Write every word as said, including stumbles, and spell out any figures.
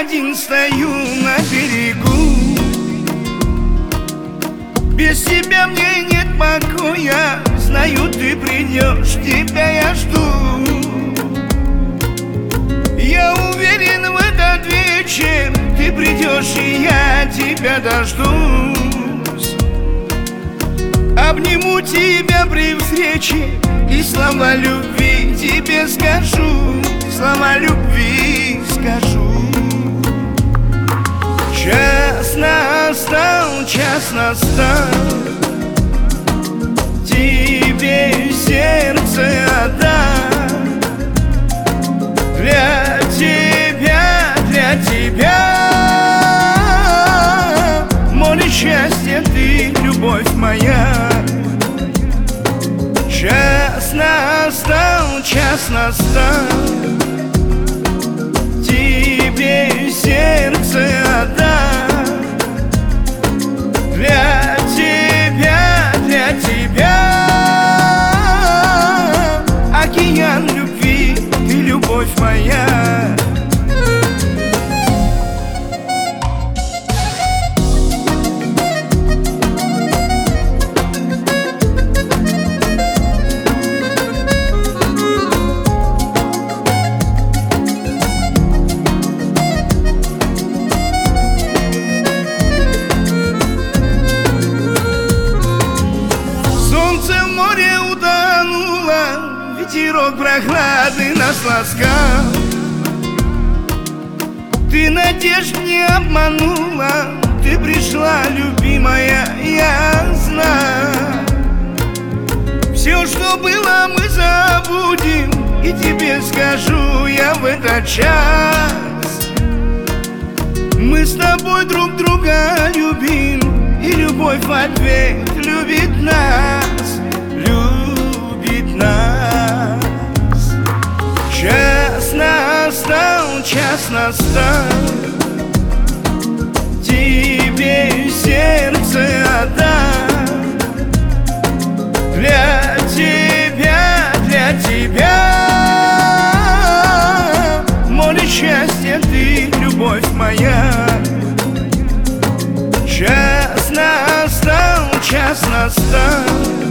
один стою на берегу. Без тебя мне нет покоя, знаю, ты придешь, тебя я жду. Я уверен, в этот вечер ты придешь, и я тебя дождусь. Обниму тебя при встрече и слова любви тебе скажу, слова любви скажу. Час настал, час настал, тебе сердце отдам. Для тебя, для тебя, море счастья ты, любовь моя. Час настал, час настал, тебе сердце отдам. Для тебя, для тебя, океан любви, ты любовь моя. Ветерок прохладный нас ласкал. Ты надежд не обманула, ты пришла, любимая, я знаю. Все, что было, мы забудем, и тебе скажу я в этот час. Мы с тобой друг друга любим, и любовь в ответ любит нас, любит нас. Час настал, час настал, тебе сердце отдам. Для тебя, для тебя, море счастья ты, любовь моя. Час настал, час настал,